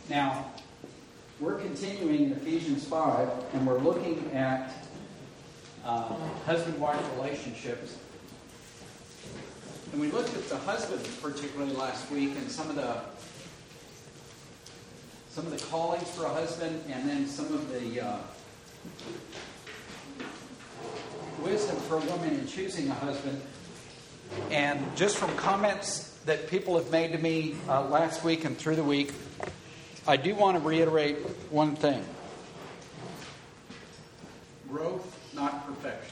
Now, we're continuing in Ephesians 5, and we're looking at husband-wife relationships. And we looked at the husband particularly last week, and some of the callings for a husband, and then some of the wisdom for a woman in choosing a husband. And just from comments that people have made to me last week and through the week, I do want to reiterate one thing. Growth, not perfection.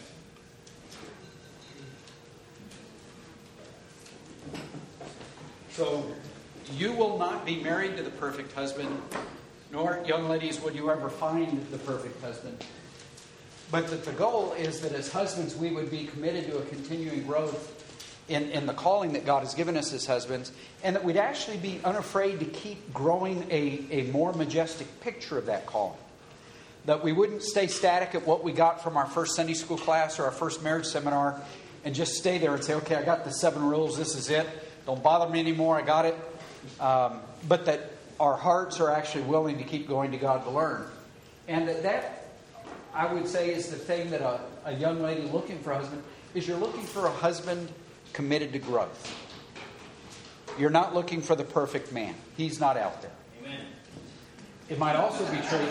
So, you will not be married to the perfect husband, nor, young ladies, will you ever find the perfect husband. But that the goal is that as husbands, we would be committed to a continuing growth in the calling that God has given us as husbands, and that we'd actually be unafraid to keep growing a more majestic picture of that calling. That we wouldn't stay static at what we got from our first Sunday school class or our first marriage seminar and just stay there and say, okay, I got the 7 rules, this is it. Don't bother me anymore, I got it. But that our hearts are actually willing to keep going to God to learn. And that, I would say, is the thing that a young lady looking for a husband, is you're looking for a husband committed to growth. You're not looking for the perfect man. He's not out there. Amen. It might also be true.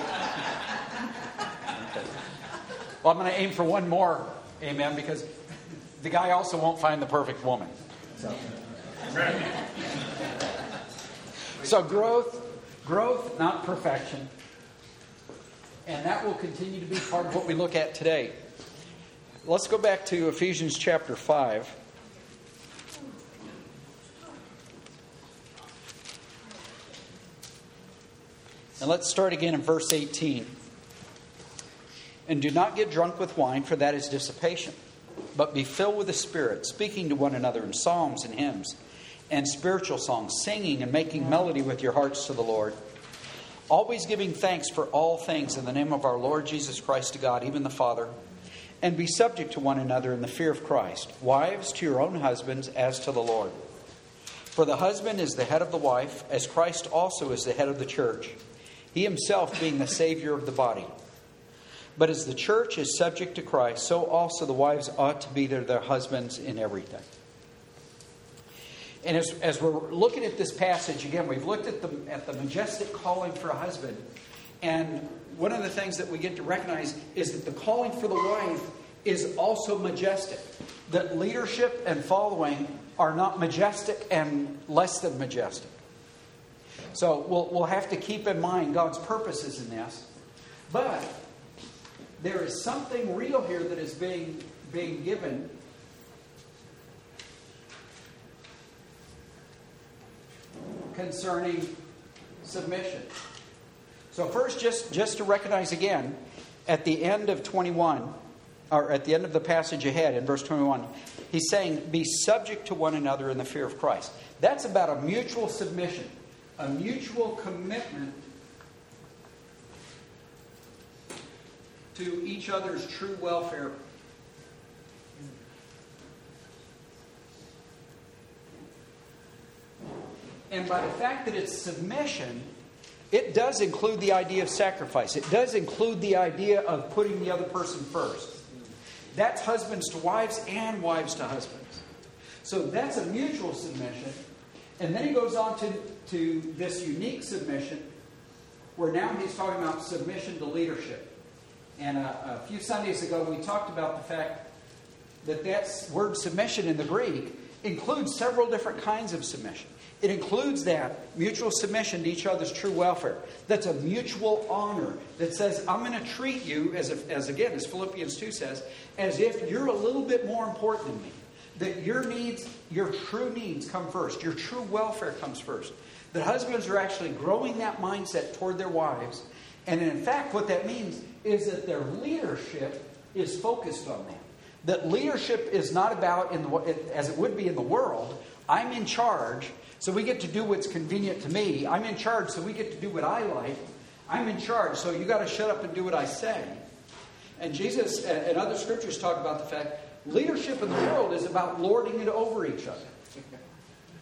Well, I'm going to aim for one more, amen, because the guy also won't find the perfect woman. So growth, not perfection. And that will continue to be part of what we look at today. Let's go back to Ephesians chapter 5. And let's start again in verse 18. And do not get drunk with wine, for that is dissipation, but be filled with the Spirit, speaking to one another in psalms and hymns and spiritual songs, singing and making melody with your hearts to the Lord, always giving thanks for all things in the name of our Lord Jesus Christ to God, even the Father, and be subject to one another in the fear of Christ. Wives, to your own husbands as to the Lord. For the husband is the head of the wife, as Christ also is the head of the church, he himself being the Savior of the body. But as the church is subject to Christ, so also the wives ought to be to their husbands in everything. And as we're looking at this passage, again, we've looked at the majestic calling for a husband. And one of the things that we get to recognize is that the calling for the wife is also majestic. That leadership and following are not majestic and less than majestic. So we'll have to keep in mind God's purposes in this. But there is something real here that is being given. Concerning submission. So first, just to recognize again, at the end of 21, or at the end of the passage ahead in verse 21, he's saying, be subject to one another in the fear of Christ. That's about a mutual submission, a mutual commitment to each other's true welfare. And by the fact that it's submission, it does include the idea of sacrifice. It does include the idea of putting the other person first. That's husbands to wives and wives to husbands. So that's a mutual submission. And then he goes on to this unique submission, where now he's talking about submission to leadership. And a few Sundays ago, we talked about the fact that word submission in the Greek includes several different kinds of submission. It includes that mutual submission to each other's true welfare. That's a mutual honor that says, I'm going to treat you, as Philippians 2 says, as if you're a little bit more important than me. That your needs, your true needs come first. Your true welfare comes first. That husbands are actually growing that mindset toward their wives. And in fact, what that means is that their leadership is focused on that. That leadership is not about, as it would be in the world, I'm in charge, so we get to do what's convenient to me. I'm in charge, so we get to do what I like. I'm in charge, so you got to shut up and do what I say. And Jesus and other scriptures talk about the fact leadership in the world is about lording it over each other.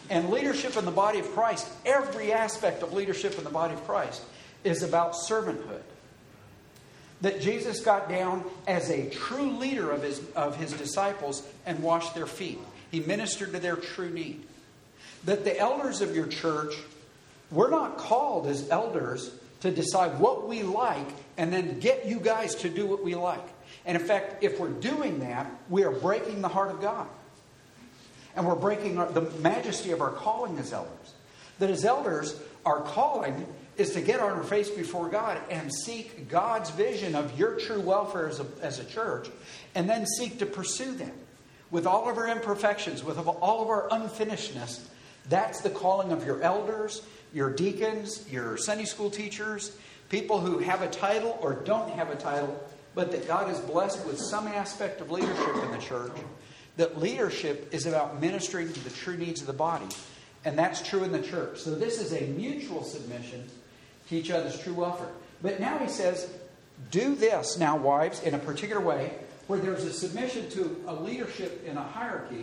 And leadership in the body of Christ, every aspect of leadership in the body of Christ is about servanthood. That Jesus got down as a true leader of his disciples and washed their feet. He ministered to their true need. That the elders of your church, we're not called as elders to decide what we like and then get you guys to do what we like. And in fact, if we're doing that, we are breaking the heart of God. And we're breaking the majesty of our calling as elders. That as elders, our calling is to get on our face before God and seek God's vision of your true welfare as a church, and then seek to pursue them with all of our imperfections, with all of our unfinishedness. That's the calling of your elders, your deacons, your Sunday school teachers, people who have a title or don't have a title, but that God is blessed with some aspect of leadership in the church. That leadership is about ministering to the true needs of the body. And that's true in the church. So this is a mutual submission to each other's true welfare. But now he says, do this now, wives, in a particular way, where there's a submission to a leadership in a hierarchy.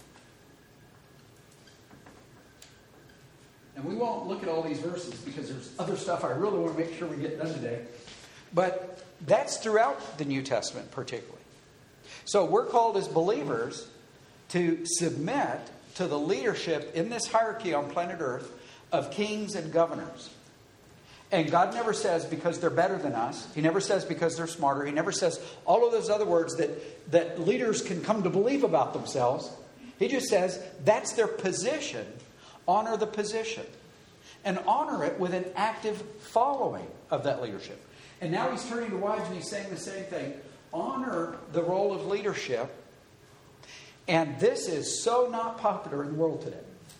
And we won't look at all these verses because there's other stuff I really want to make sure we get done today. But that's throughout the New Testament particularly. So we're called as believers to submit to the leadership in this hierarchy on planet Earth of kings and governors. And God never says because they're better than us. He never says because they're smarter. He never says all of those other words that leaders can come to believe about themselves. He just says that's their position. Honor the position. And honor it with an active following of that leadership. And now he's turning to wives and he's saying the same thing. Honor the role of leadership. And this is so not popular in the world today.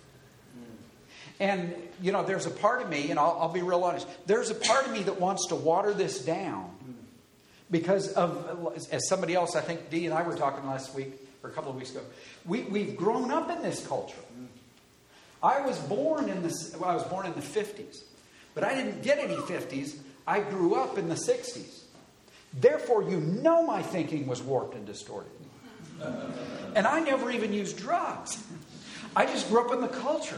And, you know, there's a part of me, and I'll be real honest, there's a part of me that wants to water this down because of, as somebody else, I think Dee and I were talking last week, or a couple of weeks ago, we've grown up in this culture. I was born in the 50s, but I didn't get any 50s. I grew up in the 60s. Therefore, you know my thinking was warped and distorted. And I never even used drugs. I just grew up in the culture.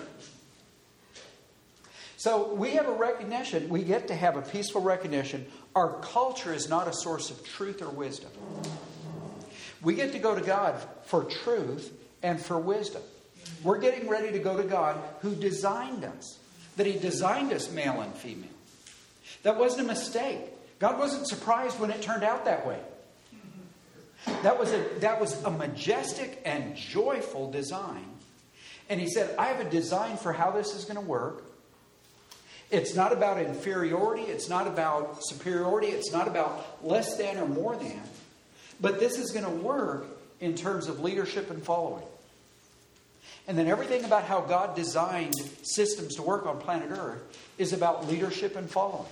So we have a recognition, we get to have a peaceful recognition. Our culture is not a source of truth or wisdom. We get to go to God for truth and for wisdom. We're getting ready to go to God who designed us. That He designed us male and female. That wasn't a mistake. God wasn't surprised when it turned out that way. That was a majestic and joyful design. And He said, I have a design for how this is going to work. It's not about inferiority. It's not about superiority. It's not about less than or more than. But this is going to work in terms of leadership and following. And then everything about how God designed systems to work on planet Earth is about leadership and following.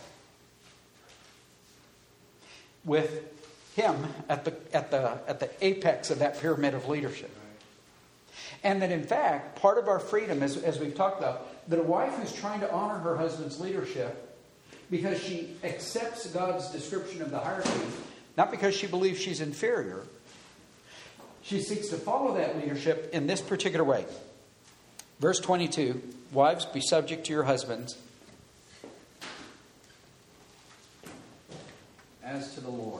With Him at the apex of that pyramid of leadership. And that in fact, part of our freedom, as we've talked about, that a wife who's trying to honor her husband's leadership because she accepts God's description of the hierarchy, not because she believes she's inferior, she seeks to follow that leadership in this particular way. Verse 22, wives, be subject to your husbands as to the Lord.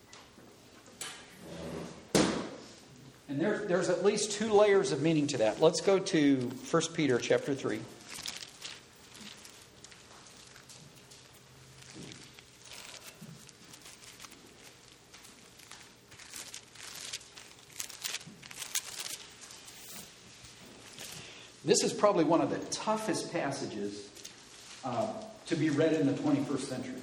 And there's at least two layers of meaning to that. Let's go to 1 Peter chapter 3. This is probably one of the toughest passages to be read in the 21st century.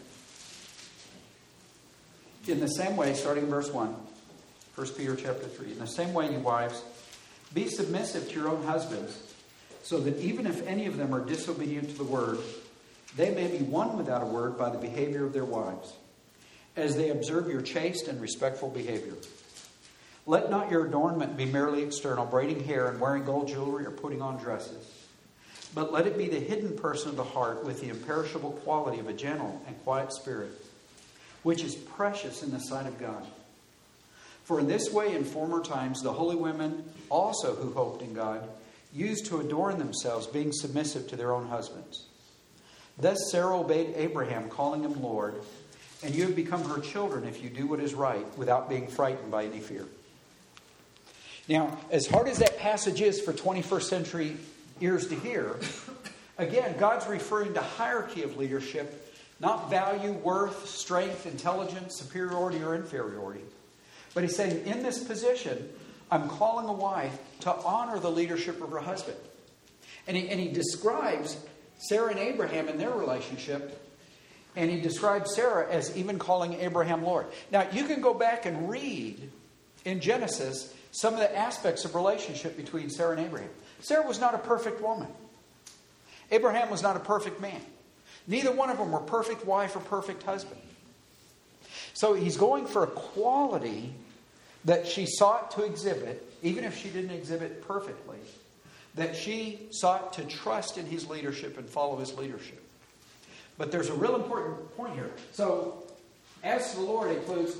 In the same way, starting in verse 1, 1 Peter chapter 3. In the same way, you wives, be submissive to your own husbands, so that even if any of them are disobedient to the word, they may be won without a word by the behavior of their wives, as they observe your chaste and respectful behavior. Let not your adornment be merely external, braiding hair and wearing gold jewelry or putting on dresses, but let it be the hidden person of the heart with the imperishable quality of a gentle and quiet spirit, which is precious in the sight of God. For in this way, in former times, the holy women also who hoped in God used to adorn themselves, being submissive to their own husbands. Thus Sarah obeyed Abraham, calling him Lord, and you have become her children if you do what is right, without being frightened by any fear. Now, as hard as that passage is for 21st century ears to hear, again, God's referring to hierarchy of leadership, not value, worth, strength, intelligence, superiority, or inferiority. But he's saying, in this position, I'm calling a wife to honor the leadership of her husband. And he describes Sarah and Abraham in their relationship, and he describes Sarah as even calling Abraham Lord. Now, you can go back and read in Genesis some of the aspects of relationship between Sarah and Abraham. Sarah was not a perfect woman. Abraham was not a perfect man. Neither one of them were perfect wife or perfect husband. So he's going for a quality that she sought to exhibit, even if she didn't exhibit perfectly, that she sought to trust in his leadership and follow his leadership. But there's a real important point here. So, as to the Lord includes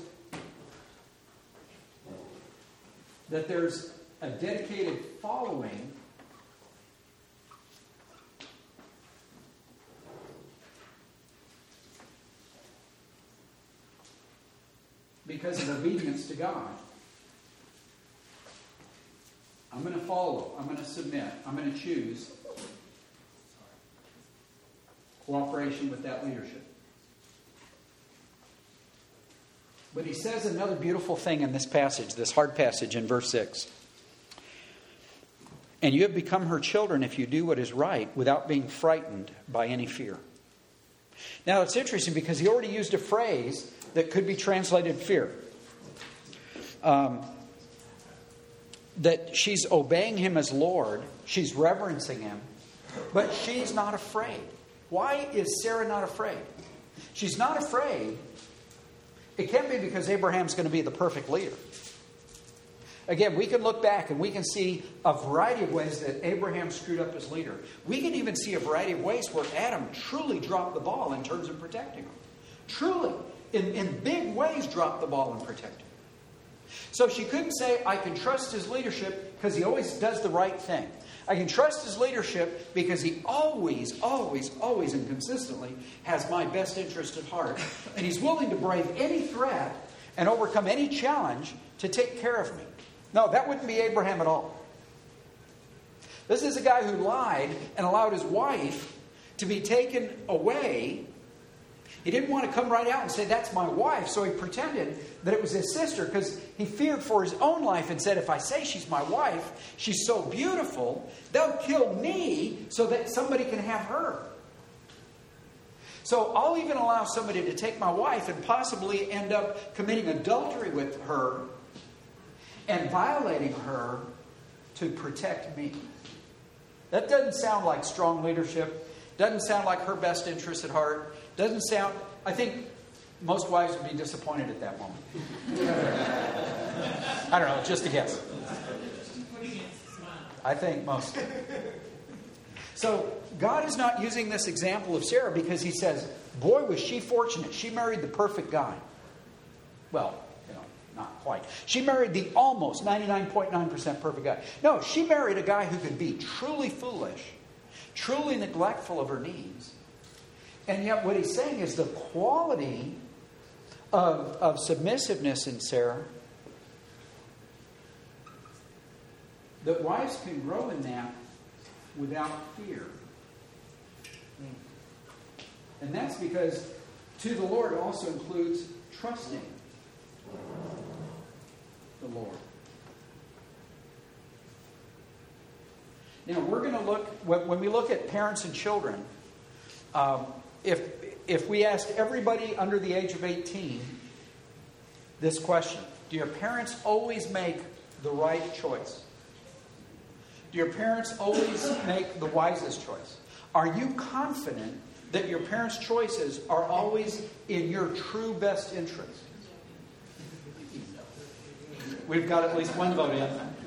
that there's a dedicated following because of obedience to God. I'm going to follow. I'm going to submit. I'm going to choose cooperation with that leadership. But he says another beautiful thing in this passage, this hard passage in verse 6. And you have become her children if you do what is right without being frightened by any fear. Now it's interesting because he already used a phrase that could be translated fear. That she's obeying him as Lord, she's reverencing him, but she's not afraid. Why is Sarah not afraid? She's not afraid. It can't be because Abraham's going to be the perfect leader. Again, we can look back and we can see a variety of ways that Abraham screwed up as leader. We can even see a variety of ways where Adam truly dropped the ball in terms of protecting him. Truly, in big ways, dropped the ball in protecting him. So she couldn't say, I can trust his leadership because he always does the right thing. I can trust his leadership because he always, and consistently has my best interest at heart. And he's willing to brave any threat and overcome any challenge to take care of me. No, that wouldn't be Abraham at all. This is a guy who lied and allowed his wife to be taken away. He didn't want to come right out and say, that's my wife. So he pretended that it was his sister because he feared for his own life and said, if I say she's my wife, she's so beautiful, they'll kill me so that somebody can have her. So I'll even allow somebody to take my wife and possibly end up committing adultery with her and violating her to protect me. That doesn't sound like strong leadership. Doesn't sound like her best interest at heart. Doesn't sound... I think most wives would be disappointed at that moment. I don't know, just a guess. I think most. So God is not using this example of Sarah because he says, boy, was she fortunate. She married the perfect guy. Well, not quite. She married the almost 99.9% perfect guy. No, she married a guy who could be truly foolish, truly neglectful of her needs. And yet what he's saying is the quality of submissiveness in Sarah, that wives can grow in that without fear. And that's because to the Lord also includes trusting the Lord. Now we're going to look, when we look at parents and children, if we asked everybody under the age of 18 this question, do your parents always make the right choice? Do your parents always make the wisest choice? Are you confident that your parents' choices are always in your true best interest? We've got at least one vote in.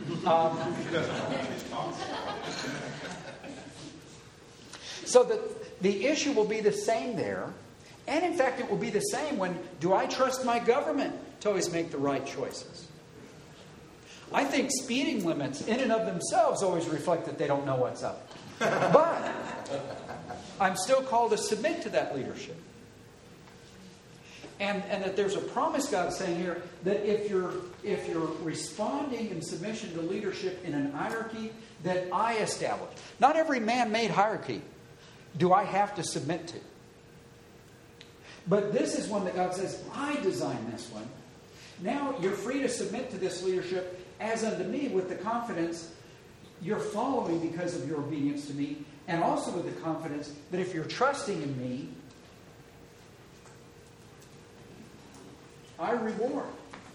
So the issue will be the same there. And in fact, it will be the same when, do I trust my government to always make the right choices? I think speeding limits in and of themselves always reflect that they don't know what's up. But I'm still called to submit to that leadership. And that there's a promise God's saying here that if you're responding in submission to leadership in an hierarchy that I establish, not every man-made hierarchy do I have to submit to. But this is one that God says, I designed this one. Now you're free to submit to this leadership as unto me with the confidence you're following because of your obedience to me, and also with the confidence that if you're trusting in me, I reward.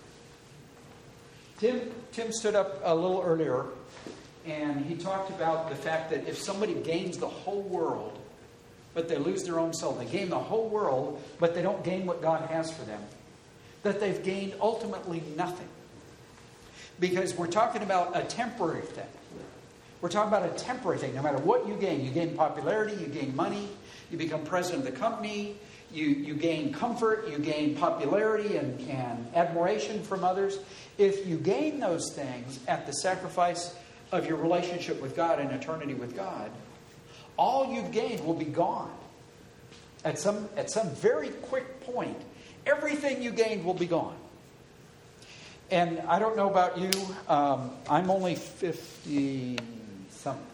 Tim stood up a little earlier and he talked about the fact that if somebody gains the whole world but they lose their own soul, they gain the whole world but they don't gain what God has for them, that they've gained ultimately nothing. Because we're talking about a temporary thing. We're talking about a temporary thing. No matter what you gain popularity, you gain money, you become president of the company, you gain comfort, you gain popularity and admiration from others. If you gain those things at the sacrifice of your relationship with God and eternity with God, all you've gained will be gone. At some very quick point, everything you gained will be gone. And I don't know about you, I'm only 50-something.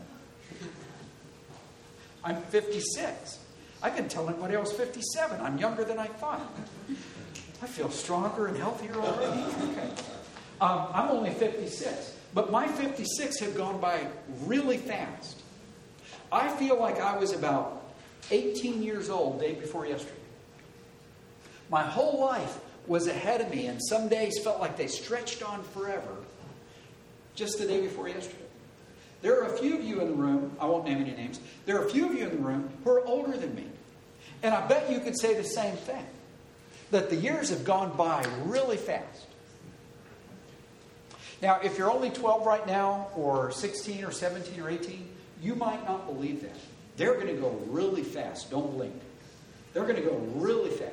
I'm 56. I've been telling everybody I was 57. I'm younger than I thought. I feel stronger and healthier already. Okay. I'm only 56. But my 56 have gone by really fast. I feel like I was about 18 years old the day before yesterday. My whole life was ahead of me, and some days felt like they stretched on forever just the day before yesterday. There are a few of you in the room, I won't name any names, there are a few of you in the room who are older than me. And I bet you could say the same thing, that the years have gone by really fast. Now, if you're only 12 right now, or 16 or 17 or 18, you might not believe that. They're going to go really fast. Don't blink. They're going to go really fast.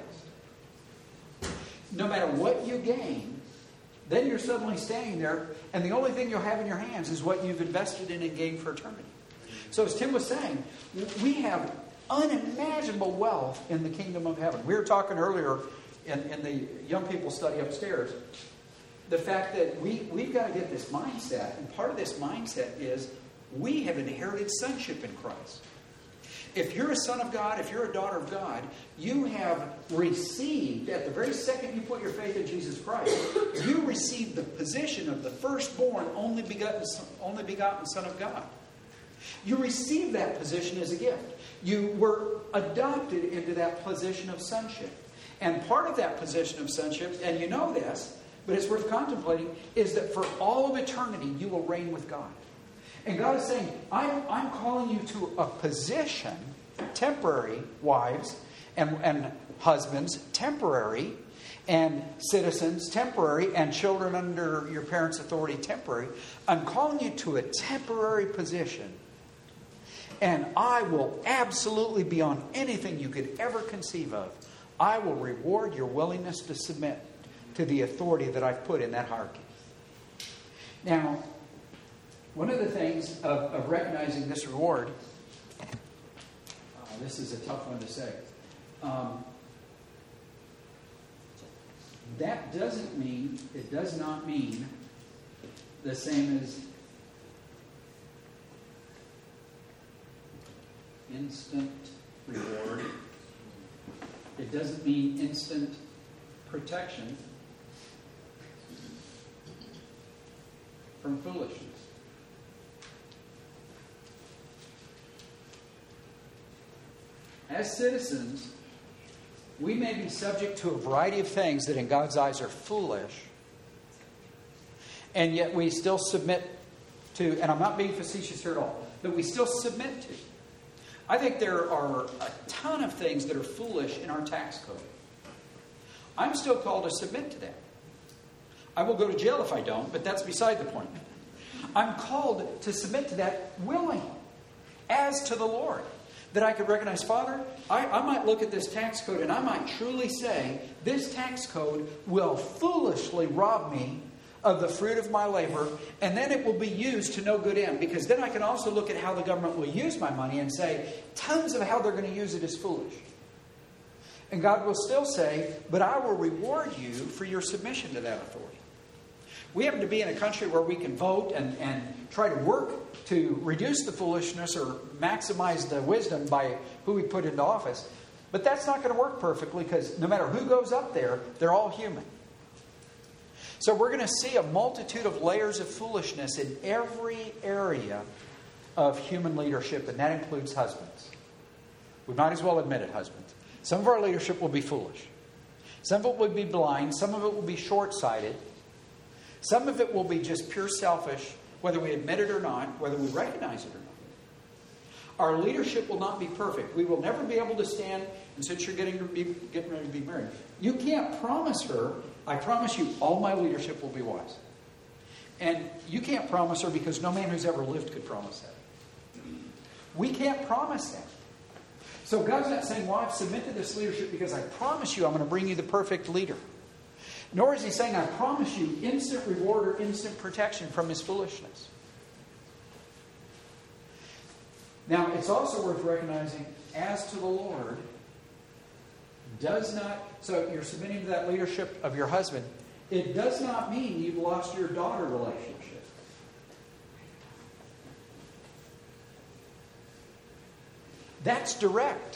No matter what you gain, then you're suddenly standing there, and the only thing you'll have in your hands is what you've invested in and gained for eternity. So as Tim was saying, we have unimaginable wealth in the kingdom of heaven. We were talking earlier in the young people study upstairs, the fact that we've got to get this mindset, and part of this mindset is we have inherited sonship in Christ. If you're a son of God, if you're a daughter of God, you have received, at the very second you put your faith in Jesus Christ, you received the position of the firstborn, only begotten Son of God. You received that position as a gift. You were adopted into that position of sonship. And part of that position of sonship, and you know this, but it's worth contemplating, is that for all of eternity you will reign with God. And God is saying, I'm calling you to a position, temporary, wives and husbands, temporary, and citizens, temporary, and children under your parents' authority, temporary. I'm calling you to a temporary position. And I will absolutely, beyond anything you could ever conceive of, I will reward your willingness to submit to the authority that I've put in that hierarchy. Now, one of the things of recognizing this reward, this is a tough one to say. That doesn't mean, it does not mean the same as instant reward. It doesn't mean instant protection from foolishness. As citizens, we may be subject to a variety of things that in God's eyes are foolish, and yet we still submit to, and I'm not being facetious here at all, but we still submit to. I think there are a ton of things that are foolish in our tax code. I'm still called to submit to that. I will go to jail if I don't, but that's beside the point. I'm called to submit to that willingly, as to the Lord. That I could recognize, Father, I might look at this tax code and I might truly say, this tax code will foolishly rob me of the fruit of my labor, and then it will be used to no good end. Because then I can also look at how the government will use my money and say, tons of how they're going to use it is foolish. And God will still say, but I will reward you for your submission to that authority. We happen to be in a country where we can vote and try to work to reduce the foolishness or maximize the wisdom by who we put into office. But that's not going to work perfectly, because no matter who goes up there, they're all human. So we're going to see a multitude of layers of foolishness in every area of human leadership, and that includes husbands. We might as well admit it, husbands. Some of our leadership will be foolish. Some of it will be blind. Some of it will be short-sighted. Some of it will be just pure selfish, whether we admit it or not, whether we recognize it or not. Our leadership will not be perfect. We will never be able to stand, and since you're getting ready to be married, you can't promise her, I promise you, all my leadership will be wise. And you can't promise her, because no man who's ever lived could promise that. We can't promise that. So God's not saying, well, I've submitted to this leadership because I promise you I'm going to bring you the perfect leader. Nor is he saying, I promise you instant reward or instant protection from his foolishness. Now, it's also worth recognizing, as to the Lord, does not, so you're submitting to that leadership of your husband, it does not mean you've lost your daughter relationship. That's direct.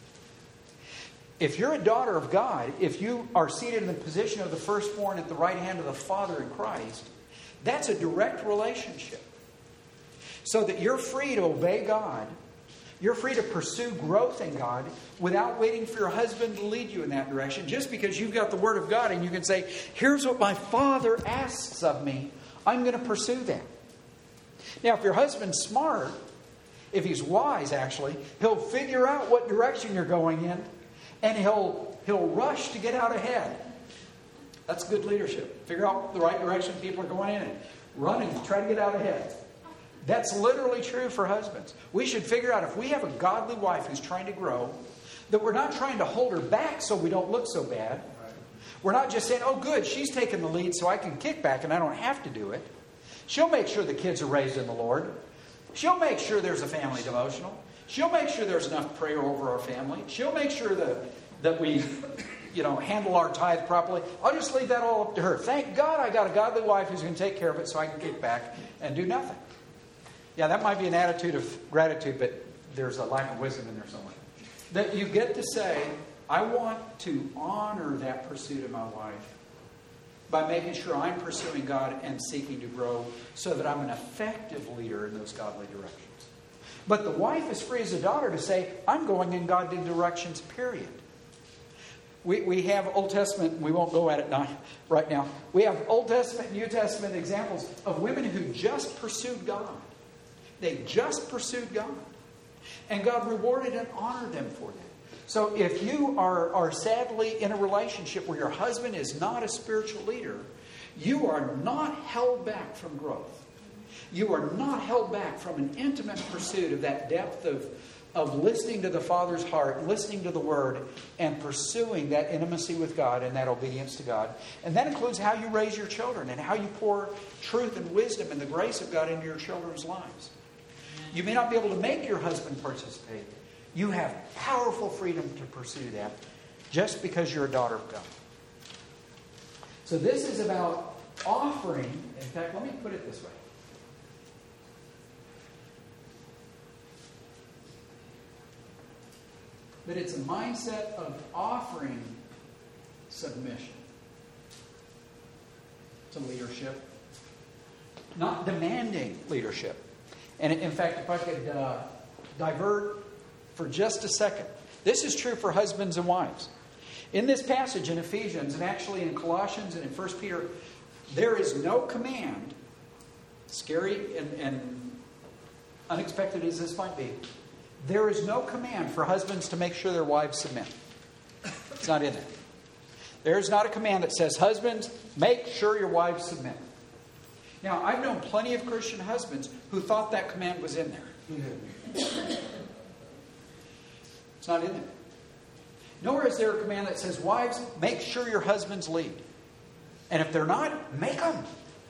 If you're a daughter of God, if you are seated in the position of the firstborn at the right hand of the Father in Christ, that's a direct relationship. So that you're free to obey God. You're free to pursue growth in God without waiting for your husband to lead you in that direction. Just because you've got the Word of God and you can say, here's what my Father asks of me, I'm going to pursue that. Now, if your husband's smart, if he's wise actually, he'll figure out what direction you're going in, and he'll rush to get out ahead. That's good leadership. Figure out the right direction people are going in and run and try to get out ahead. That's literally true for husbands. We should figure out, if we have a godly wife who's trying to grow, that we're not trying to hold her back so we don't look so bad. We're not just saying, oh good, she's taking the lead so I can kick back and I don't have to do it. She'll make sure the kids are raised in the Lord. She'll make sure there's a family devotional. She'll make sure there's enough prayer over our family. She'll make sure that we handle our tithe properly. I'll just leave that all up to her. Thank God I got a godly wife who's going to take care of it so I can kick back and do nothing. Yeah, that might be an attitude of gratitude, but there's a lack of wisdom in there somewhere. That you get to say, I want to honor that pursuit of my wife by making sure I'm pursuing God and seeking to grow so that I'm an effective leader in those godly directions. But the wife is free as a daughter to say, I'm going in godly directions, period. We have Old Testament, we won't go at it right now. We have Old Testament and New Testament examples of women who just pursued God. They just pursued God. And God rewarded and honored them for that. So if you are sadly in a relationship where your husband is not a spiritual leader, you are not held back from growth. You are not held back from an intimate pursuit of that depth of listening to the Father's heart, listening to the Word, and pursuing that intimacy with God and that obedience to God. And that includes how you raise your children and how you pour truth and wisdom and the grace of God into your children's lives. You may not be able to make your husband participate. You have powerful freedom to pursue that just because you're a daughter of God. So this is about offering. In fact, let me put it this way. But it's a mindset of offering submission to leadership, not demanding leadership. And in fact, if I could divert for just a second. This is true for husbands and wives. In this passage in Ephesians, and actually in Colossians and in 1 Peter, there is no command, scary and unexpected as this might be, there is no command for husbands to make sure their wives submit. It's not in there. There's not a command that says, husbands, make sure your wives submit. Now, I've known plenty of Christian husbands who thought that command was in there. It's not in there. Nor is there a command that says, wives, make sure your husbands lead. And if they're not, make them.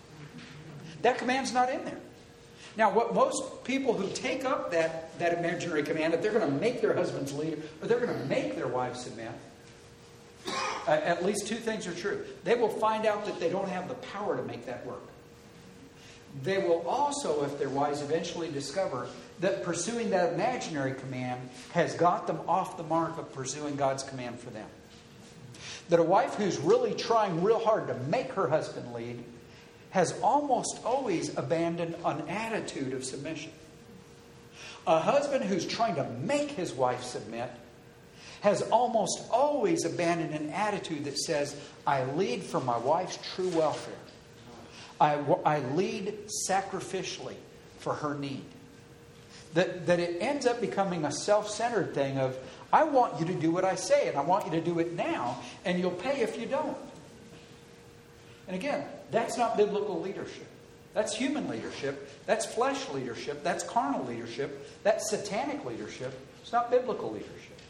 That command's not in there. Now, what most people who take up that imaginary command, that they're going to make their husbands lead, or they're going to make their wives submit, at least two things are true. They will find out that they don't have the power to make that work. They will also, if their wives eventually discover that pursuing that imaginary command has got them off the mark of pursuing God's command for them. That a wife who's really trying real hard to make her husband lead has almost always abandoned an attitude of submission. A husband who's trying to make his wife submit has almost always abandoned an attitude that says, I lead for my wife's true welfare. I lead sacrificially for her need. That it ends up becoming a self-centered thing of, I want you to do what I say, and I want you to do it now, and you'll pay if you don't. And again, that's not biblical leadership. That's human leadership. That's flesh leadership. That's carnal leadership. That's satanic leadership. It's not biblical leadership.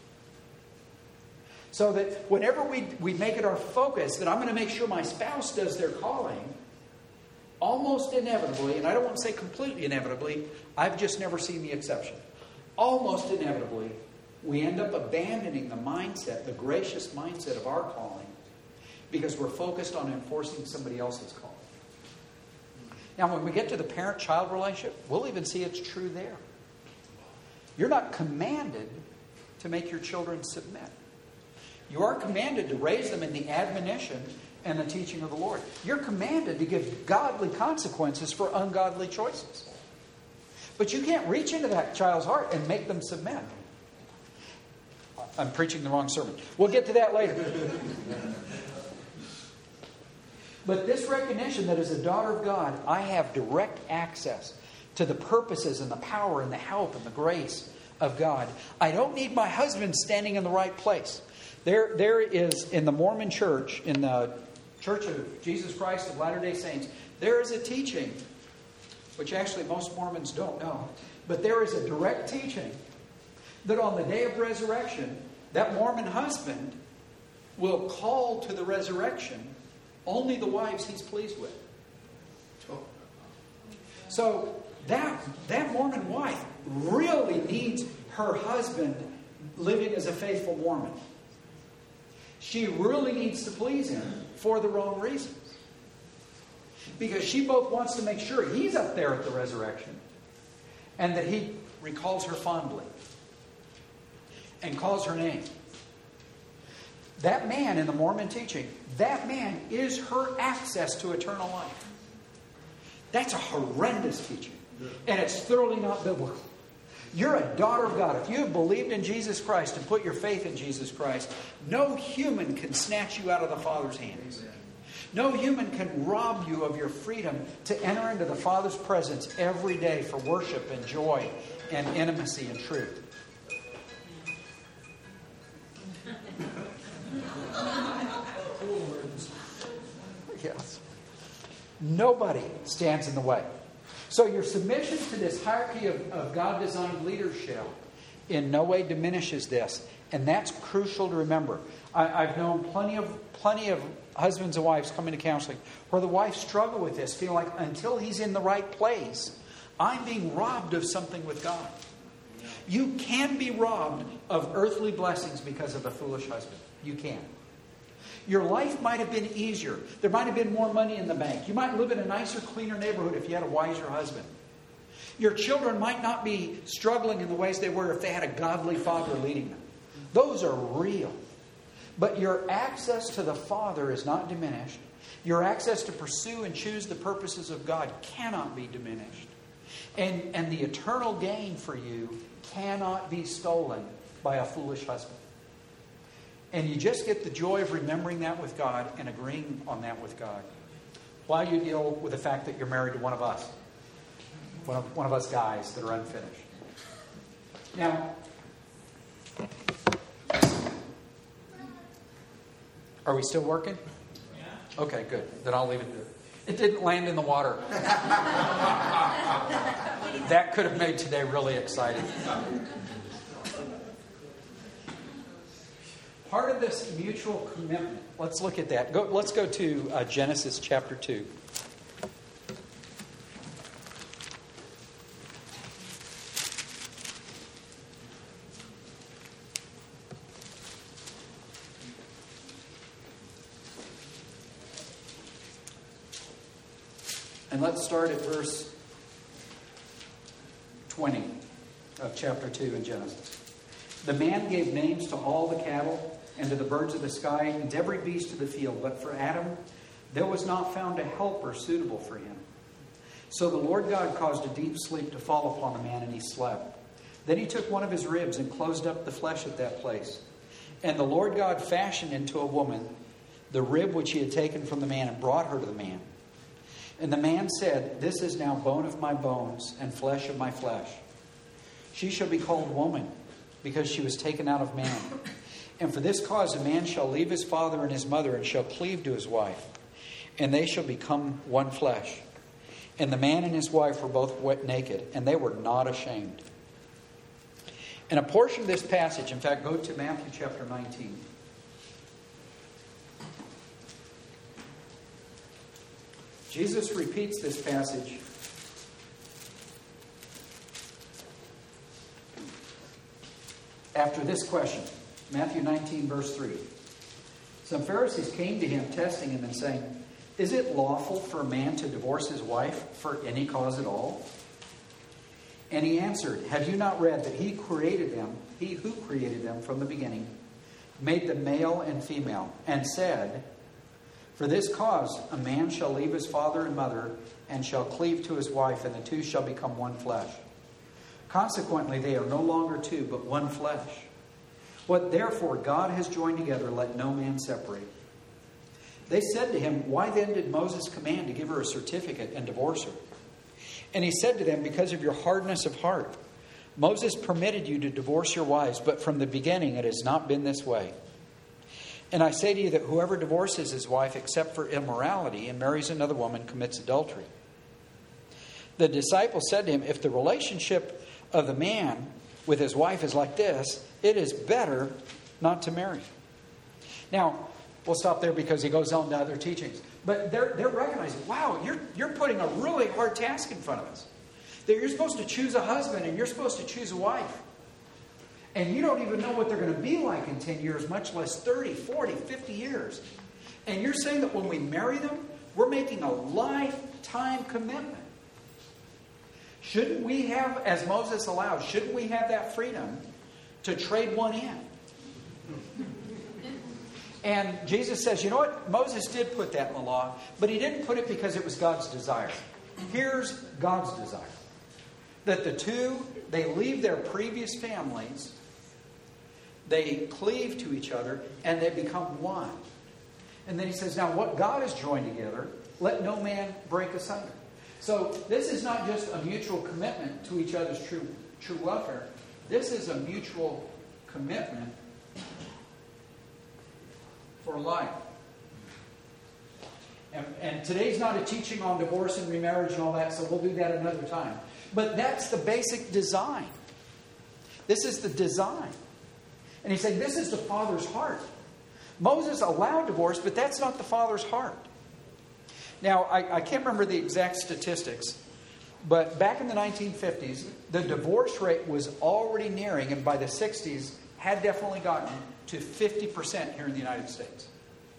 So that whenever we make it our focus that I'm going to make sure my spouse does their calling, almost inevitably, and I don't want to say completely inevitably, I've just never seen the exception. Almost inevitably, we end up abandoning the mindset, the gracious mindset of our calling, because we're focused on enforcing somebody else's calling. Now, when we get to the parent-child relationship, we'll even see it's true there. You're not commanded to make your children submit. You are commanded to raise them in the admonition and the teaching of the Lord. You're commanded to give godly consequences for ungodly choices. But you can't reach into that child's heart and make them submit. I'm preaching the wrong sermon. We'll get to that later. But this recognition that as a daughter of God, I have direct access to the purposes and the power and the help and the grace of God. I don't need my husband standing in the right place. There is, in the Mormon church, in the Church of Jesus Christ of Latter-day Saints, there is a teaching, which actually most Mormons don't know, but there is a direct teaching that on the day of resurrection, that Mormon husband will call to the resurrection only the wives he's pleased with. So that Mormon wife really needs her husband living as a faithful Mormon. She really needs to please him for the wrong reasons. Because she both wants to make sure he's up there at the resurrection and that he recalls her fondly and calls her name. That man in the Mormon teaching, that man is her access to eternal life. That's a horrendous teaching. And it's thoroughly not biblical. You're a daughter of God. If you have believed in Jesus Christ and put your faith in Jesus Christ, no human can snatch you out of the Father's hands. No human can rob you of your freedom to enter into the Father's presence every day for worship and joy and intimacy and truth. Yes. Nobody stands in the way. So your submission to this hierarchy of God-designed leadership in no way diminishes this. And that's crucial to remember. I've known plenty of husbands and wives come into counseling where the wives struggle with this, feel like until he's in the right place, I'm being robbed of something with God. You can be robbed of earthly blessings because of a foolish husband. You can. Your life might have been easier. There might have been more money in the bank. You might live in a nicer, cleaner neighborhood if you had a wiser husband. Your children might not be struggling in the ways they were if they had a godly father leading them. Those are real. But your access to the Father is not diminished. Your access to pursue and choose the purposes of God cannot be diminished. And the eternal gain for you cannot be stolen by a foolish husband. And you just get the joy of remembering that with God and agreeing on that with God, while you deal with the fact that you're married to one of us. One of us guys that are unfinished. Now, are we still working? Yeah. Okay, good. Then I'll leave it there. It didn't land in the water. That could have made today really exciting. Part of this mutual commitment, let's look at that. Let's go to Genesis chapter 2. And let's start at verse 20 of chapter 2 in Genesis. The man gave names to all the cattle and to the birds of the sky and to every beast of the field. But for Adam, there was not found a helper suitable for him. So the Lord God caused a deep sleep to fall upon the man, and he slept. Then he took one of his ribs and closed up the flesh at that place. And the Lord God fashioned into a woman the rib which he had taken from the man and brought her to the man. And the man said, "This is now bone of my bones and flesh of my flesh. She shall be called woman, because she was taken out of man. And for this cause a man shall leave his father and his mother and shall cleave to his wife, and they shall become one flesh. And the man and his wife were both naked, and they were not ashamed." And a portion of this passage, in fact, go to Matthew chapter 19. Jesus repeats this passage after this question. Matthew 19, verse 3. Some Pharisees came to him, testing him and saying, "Is it lawful for a man to divorce his wife for any cause at all?" And he answered, "Have you not read that he who created them from the beginning, made them male and female, and said, 'For this cause a man shall leave his father and mother, and shall cleave to his wife, and the two shall become one flesh. Consequently, they are no longer two, but one flesh. What therefore God has joined together, let no man separate.' They said to him, 'Why then did Moses command to give her a certificate and divorce her?' And he said to them, 'Because of your hardness of heart. Moses permitted you to divorce your wives, but from the beginning it has not been this way. And I say to you that whoever divorces his wife except for immorality and marries another woman commits adultery.' The disciples said to him, 'If the relationship of the man with his wife is like this, it is better not to marry.'" Now, we'll stop there because he goes on to other teachings. But they're recognizing, wow, you're putting a really hard task in front of us. That you're supposed to choose a husband and you're supposed to choose a wife. And you don't even know what they're going to be like in 10 years, much less 30, 40, 50 years. And you're saying that when we marry them, we're making a lifetime commitment. Shouldn't we have, as Moses allowed, shouldn't we have that freedom to trade one in? And Jesus says, you know what? Moses did put that in the law, but he didn't put it because it was God's desire. Here's God's desire. That the two, they leave their previous families, they cleave to each other, and they become one. And then he says, now what God has joined together, let no man break asunder. So this is not just a mutual commitment to each other's true welfare. This is a mutual commitment for life. And today's not a teaching on divorce and remarriage and all that, so we'll do that another time. But that's the basic design. This is the design. And he's saying this is the Father's heart. Moses allowed divorce, but that's not the Father's heart. Now, I can't remember the exact statistics, but back in the 1950s, the divorce rate was already nearing, and by the 60s, had definitely gotten to 50% here in the United States.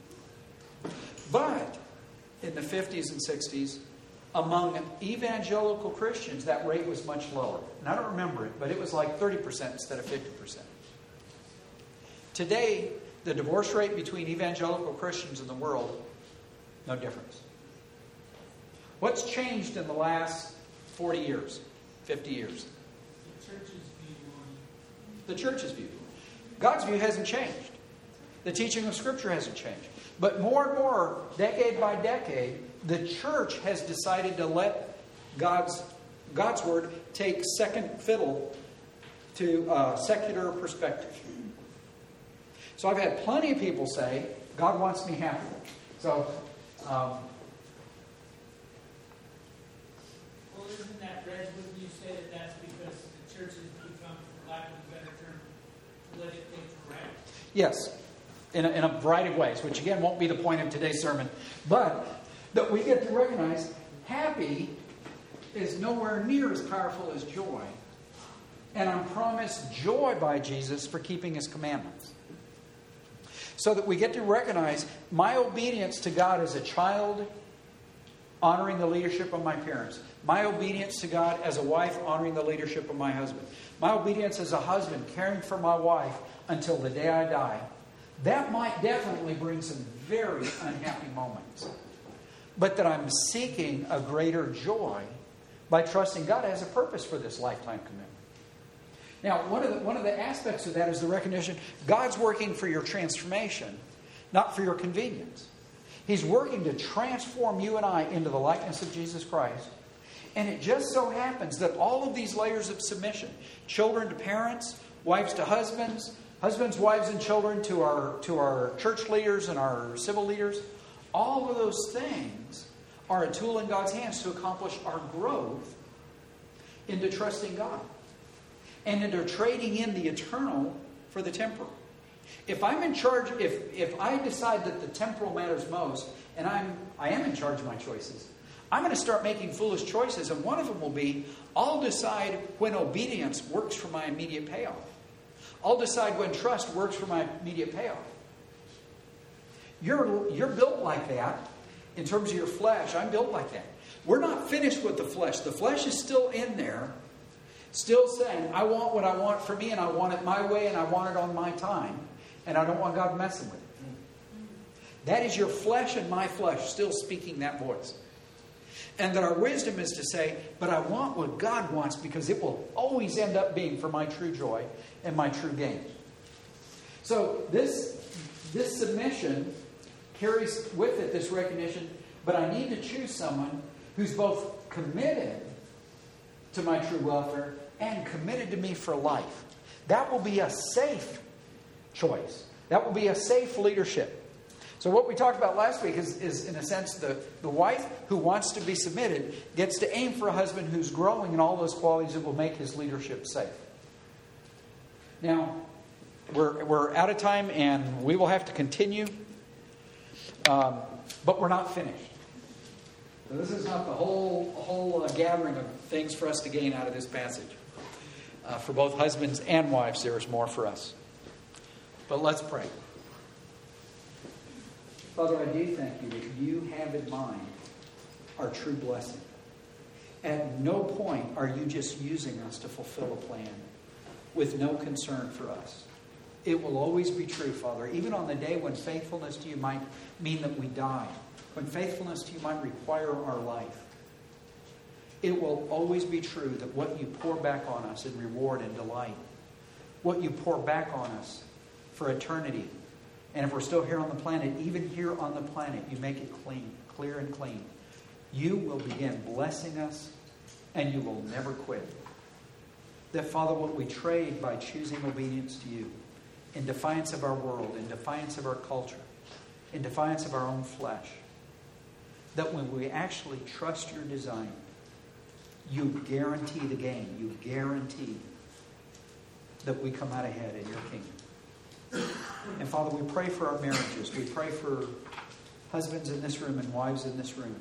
But in the 50s and 60s, among evangelical Christians, that rate was much lower. And I don't remember it, but it was like 30% instead of 50%. Today, the divorce rate between evangelical Christians in the world, no difference. What's changed in the last 40 years, 50 years? The church's view on The church's view. God's view hasn't changed. The teaching of Scripture hasn't changed. But more and more, decade by decade, the church has decided to let God's Word take second fiddle to secular perspective. So I've had plenty of people say, God wants me happy. So, Well, isn't that read when you say that that's because the church has become, for lack of a better term, politically correct? yes, in a variety of ways, which again won't be the point of today's sermon. But that we get to recognize happy is nowhere near as powerful as joy. And I'm promised joy by Jesus for keeping His commandments. So that we get to recognize my obedience to God as a child honoring the leadership of my parents. My obedience to God as a wife, honoring the leadership of my husband. My obedience as a husband, caring for my wife until the day I die. That might definitely bring some very unhappy moments. But that I'm seeking a greater joy by trusting God has a purpose for this lifetime commitment. Now, one of the aspects of that is the recognition God's working for your transformation, not for your convenience. He's working to transform you and I into the likeness of Jesus Christ. And it just so happens that all of these layers of submission, children to parents, wives to husbands, husbands, wives, and children to our church leaders and our civil leaders, all of those things are a tool in God's hands to accomplish our growth into trusting God and into trading in the eternal for the temporal. If I'm in charge, if I decide that the temporal matters most, and I am in charge of my choices, I'm going to start making foolish choices, and one of them will be, I'll decide when obedience works for my immediate payoff. I'll decide when trust works for my immediate payoff. You're built like that in terms of your flesh. I'm built like that. We're not finished with the flesh. The flesh is still in there, still saying, I want what I want for me, and I want it my way, and I want it on my time, and I don't want God messing with it. That is your flesh and my flesh still speaking that voice. And that our wisdom is to say, but I want what God wants because it will always end up being for my true joy and my true gain. So this submission carries with it this recognition, but I need to choose someone who's both committed to my true welfare and committed to me for life. That will be a safe choice. That will be a safe leadership. So what we talked about last week is in a sense, the wife who wants to be submitted gets to aim for a husband who's growing in all those qualities that will make his leadership safe. Now, we're out of time and we will have to continue, but we're not finished. So this is not the whole gathering of things for us to gain out of this passage. For both husbands and wives, there is more for us. But let's pray. Father, I do thank you that you have in mind our true blessing. At no point are you just using us to fulfill a plan with no concern for us. It will always be true, Father, even on the day when faithfulness to you might mean that we die, when faithfulness to you might require our life. It will always be true that what you pour back on us in reward and delight, what you pour back on us for eternity, and if we're still here on the planet, even here on the planet, you make it clean, clear and clean. You will begin blessing us, and you will never quit. That, Father, what we trade by choosing obedience to you, in defiance of our world, in defiance of our culture, in defiance of our own flesh, that when we actually trust your design, you guarantee the gain. You guarantee that we come out ahead in your kingdom. And Father, we pray for our marriages. We pray for husbands in this room and wives in this room.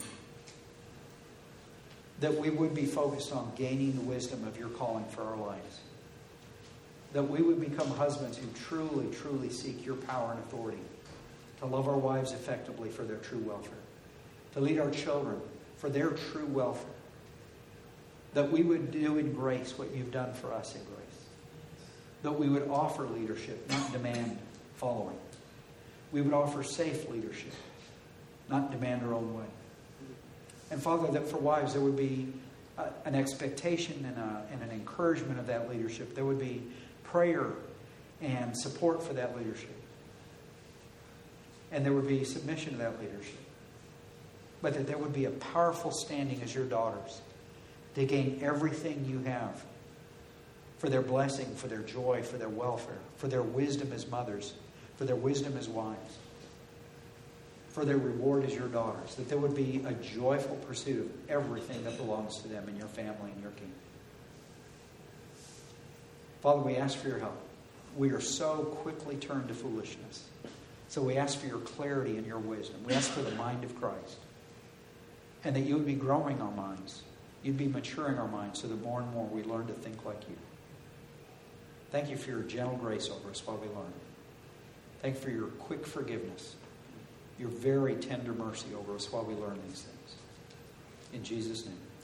That we would be focused on gaining the wisdom of your calling for our lives. That we would become husbands who truly, truly seek your power and authority. To love our wives effectively for their true welfare. To lead our children for their true welfare. That we would do in grace what you've done for us in grace. That we would offer leadership, not demand following. We would offer safe leadership, not demand our own way. And Father, that for wives there would be an expectation and an encouragement of that leadership. There would be prayer and support for that leadership. And there would be submission to that leadership. But that there would be a powerful standing as your daughters to gain everything you have for their blessing, for their joy, for their welfare, for their wisdom as mothers, for their wisdom as wives, for their reward as your daughters, that there would be a joyful pursuit of everything that belongs to them in your family and your kingdom. Father, we ask for your help. We are so quickly turned to foolishness. So we ask for your clarity and your wisdom. We ask for the mind of Christ. And that you would be growing our minds. You'd be maturing our minds so that more and more we learn to think like you. Thank you for your gentle grace over us while we learn. Thank you for your quick forgiveness, your very tender mercy over us while we learn these things. In Jesus' name.